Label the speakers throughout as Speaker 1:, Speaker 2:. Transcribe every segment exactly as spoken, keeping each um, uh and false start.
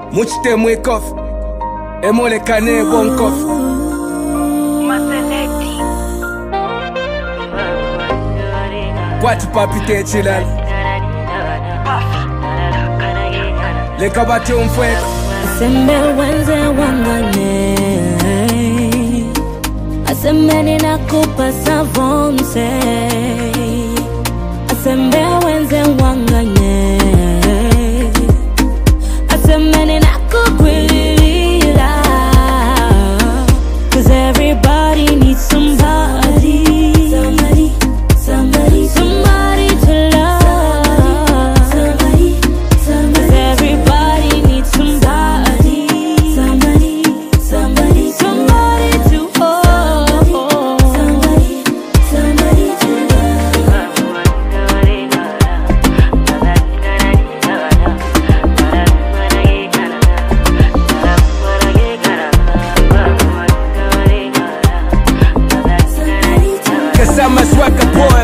Speaker 1: Muchite mwikof Emole kane bonkof Kwati papi te chilal Leka bate umfwek
Speaker 2: Asembe wenze wangane Asembe ninakupa savonse Asembe wenze wangane Asembe ninakukwilila Cause everybody needs somebody Somebody, somebody, somebody to love Somebody, somebody, everybody needs somebody Somebody, somebody, somebody to hold Somebody, somebody to love
Speaker 1: Cause I'm a swagger boy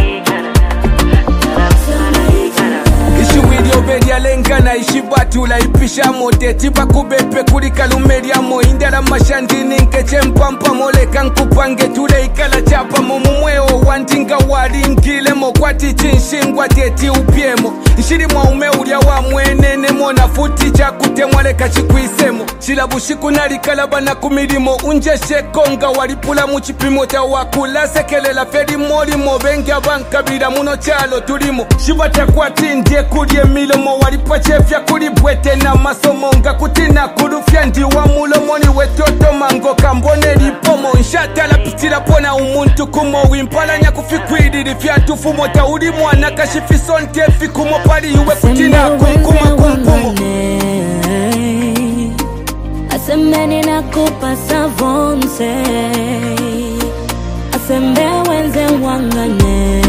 Speaker 1: Ishi video bedia lengana ishi batu la ipisha mote Tipa kubepe kuri kalumeria mo Indala mashandini nkeche mpampa mole kankupange tule ikala chapa Momumweo wantinga wali nkile mo Kwati chinshingwa teti upiemo Nshiri mwa ume ulia wa mwenene mo Na futi cha kutemwale kachikuisemo Shilabushiku nalikalaba na kumilimo Unje shekonga walipula muchipimo cha wakula Sekelela fedi moli mo Bengi abankabira muno chalo tulimo Shibata kwa tindie kulie milomo Walipa chefya kulibwete na masomo Nga kutina kurufya ndiwa mulomo Ni wetoto mango kambone lipomo Nshata la pitira pona umuntu kumo Wimpala nya kufikwidi lifya tufumo Taudi mwana kashifison kefi kumo Pali uwe kutina kumkuma kumkumo
Speaker 2: Asembe ninakupa savonse Asembe wenze wangane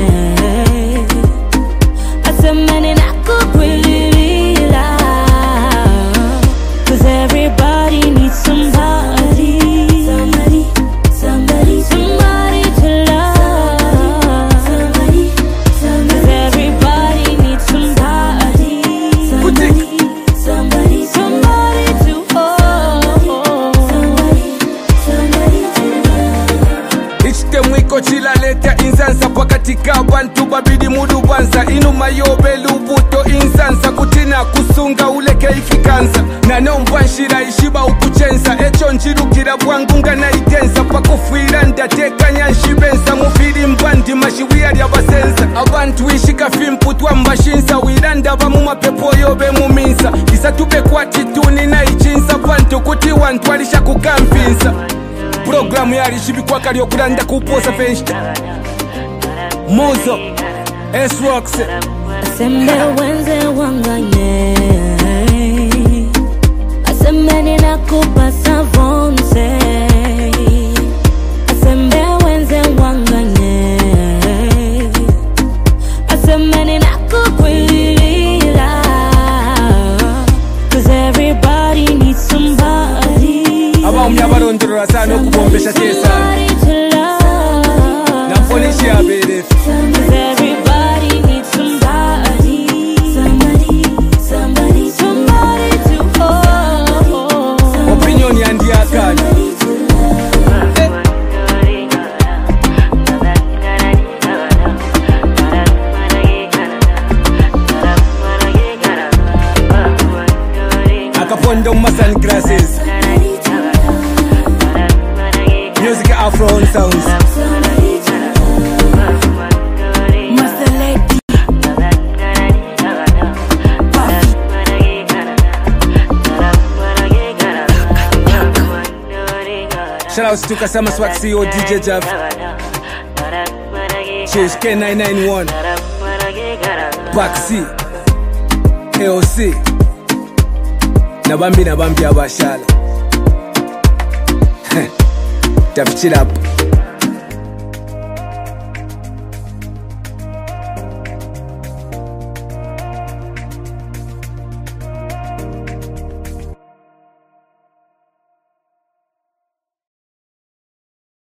Speaker 2: Asembe ninakukwilila Cause everybody needs somebody Somebody, somebody, somebody to love Somebody, somebody, everybody needs somebody Somebody, somebody, somebody to hold Somebody, somebody to love
Speaker 1: Ichite mwiko chila leta insansa Pakatika bantu babidi mudu banza Inu mayobe lubuto insansa Kutina kusunga uleke ikikanza Nano mbanshira ishiba ukuchenza Echo njirukira bwangunga na itenza Pakufuira ndateka nyanshibenza Mufiri mbandi mashiwia lya basenza Abantu ishika fimputwa mbashinza Wiranda bamu mapepo yobe muminza Kisa tube kwa tituni na ichinza Pantu kuti wantu alisha kukampinza Programu yari shibikwa kari okulanda kuposa fenshita Mozo S-Rocks
Speaker 2: Asembe wenze wangane Asembe ninakupa savonse Asembe wenze wangane Asembe ninakukwilila Cause everybody needs somebody
Speaker 1: Aba umya barondorora sana okubombesha tesa
Speaker 2: Somebody to love
Speaker 1: Nafonishi ya berefi
Speaker 2: Cause everybody needs somebody Somebody, somebody, somebody to hold
Speaker 1: Opinion ya ndi akani Akapondo masan grasses Music Afro on sounds
Speaker 2: Master Lady
Speaker 1: Shout out to Kasama Swag C E O D J Jav Cheers K nine nine one Back C A O C Nabambi nabambi abashala Tap it up